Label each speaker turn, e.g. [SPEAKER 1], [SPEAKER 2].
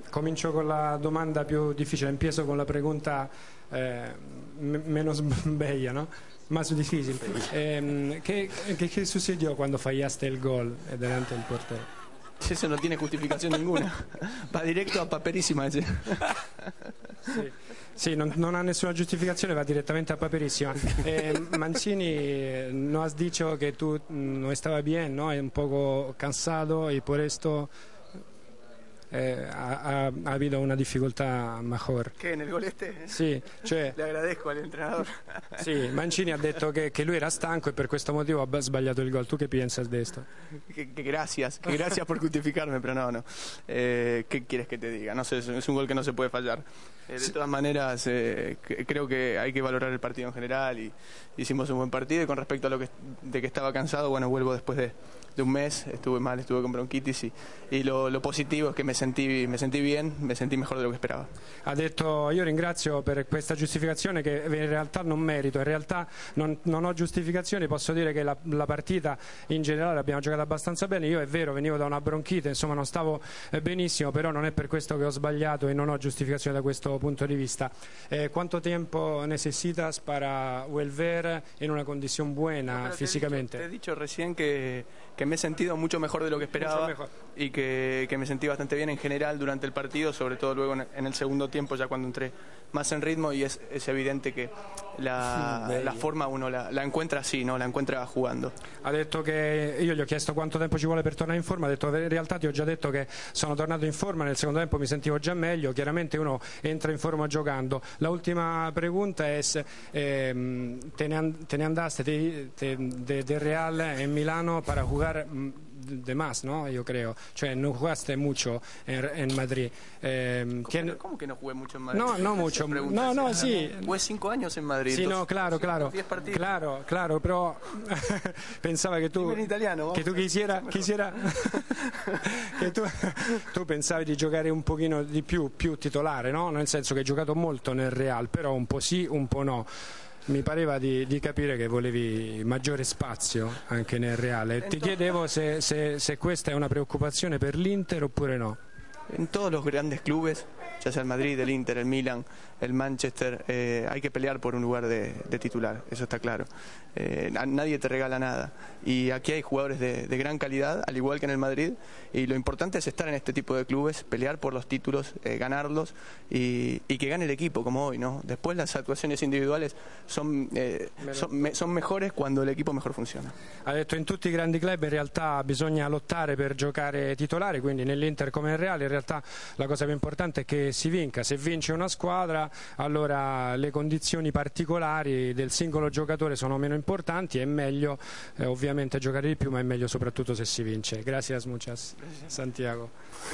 [SPEAKER 1] Comincio con la domanda più difficile, empiezo con la pregunta menos bella, ¿no? Más difícil. ¿Qué sucedió cuando fallaste el gol delante del portero?
[SPEAKER 2] Eso no tiene justificación ninguna. Va directo a Paperissima ese.
[SPEAKER 1] Sì, non ha nessuna giustificazione, va direttamente a Paperissima. Mancini nos has dicho que tú no estaba bien, ¿no? Un poco cansado y por esto ha habido una difficoltà mejor.
[SPEAKER 2] ¿Qué, en el gol este?
[SPEAKER 1] Sì, cioè,
[SPEAKER 2] Le agradezco all'entrenador.
[SPEAKER 1] sì, Mancini ha detto che lui era stanco e per questo motivo ha sbagliato il gol. ¿Tú qué piensas de esto?
[SPEAKER 2] Que gracias por justificarme, pero no. ¿Qué quieres que te diga? No sé, es un gol que no se puede fallar. De todas maneras, creo que hay que valorar el partido en general y hicimos un buen partido. Y con respecto a de que estaba cansado, bueno, vuelvo después de un mes, estuve mal, estuve con bronquitis y lo positivo es que me sentí bien, me sentí mejor de lo que esperaba.
[SPEAKER 1] Ha detto: io ringrazio per questa giustificazione che in realtà non merito, in realtà non ho giustificazioni, posso dire che la partita in generale l'abbiamo giocata abbastanza bene. Io, è vero, venivo da una bronchite, insomma non stavo benissimo, però non è per questo che ho sbagliato e non ho giustificazione da questo punto di vista. ¿Cuánto tiempo necesitas para volver en una condición buena físicamente?
[SPEAKER 2] Te he dicho recién que me he sentido mucho mejor de lo que esperaba y que me sentí bastante bien en general durante el partido, sobre todo luego en el segundo tiempo, ya cuando entré más en ritmo, y es evidente que la forma uno la encuentra así, ¿no? La encuentra jugando.
[SPEAKER 1] Ha detto che io gli ho chiesto quanto tempo ci vuole per tornare in forma, ha detto: in realtà ti ho già detto che sono tornato in forma, nel secondo tempo mi sentivo già meglio. Chiaramente uno entra in forma giocando. La última pregunta es: te ne andaste del Real en Milano para jugar de más, ¿no? Yo creo. Cioè, no jugaste mucho en Madrid.
[SPEAKER 2] ¿Cómo que no jugué mucho en Madrid?
[SPEAKER 1] No mucho. No, sí.
[SPEAKER 2] Jugué 5 años en Madrid.
[SPEAKER 1] Sí, no, claro.
[SPEAKER 2] 10 partidos.
[SPEAKER 1] Claro, però pensava che tu...
[SPEAKER 2] in italiano,
[SPEAKER 1] che tu quisiera che tu pensavi di giocare un pochino di più titolare, no? Nel senso che hai giocato molto nel Real, però un po' sì, un po' no. Mi pareva di capire che volevi maggiore spazio anche nel Real. Ti chiedevo se questa è una preoccupazione per l'Inter oppure no.
[SPEAKER 2] En todos los grandes clubes, ya sea el Madrid, el Inter, el Milan, el Manchester, hay que pelear por un lugar de titular, eso está claro. Nadie te regala nada. Y aquí hay jugadores de gran calidad, al igual que en el Madrid, y lo importante es estar en este tipo de clubes, pelear por los títulos, ganarlos y que gane el equipo, como hoy, ¿no? Después las actuaciones individuales son mejores cuando el equipo mejor funziona.
[SPEAKER 1] Ha detto: in tutti i grandi club in realtà bisogna lottare per giocare titolare, quindi nell'Inter come nel Real in realtà la cosa più importante è che si vinca. Se vince una squadra, allora le condizioni particolari del singolo giocatore sono meno importanti, è meglio ovviamente giocare di più, ma è meglio soprattutto se si vince. Gracias muchas, Santiago.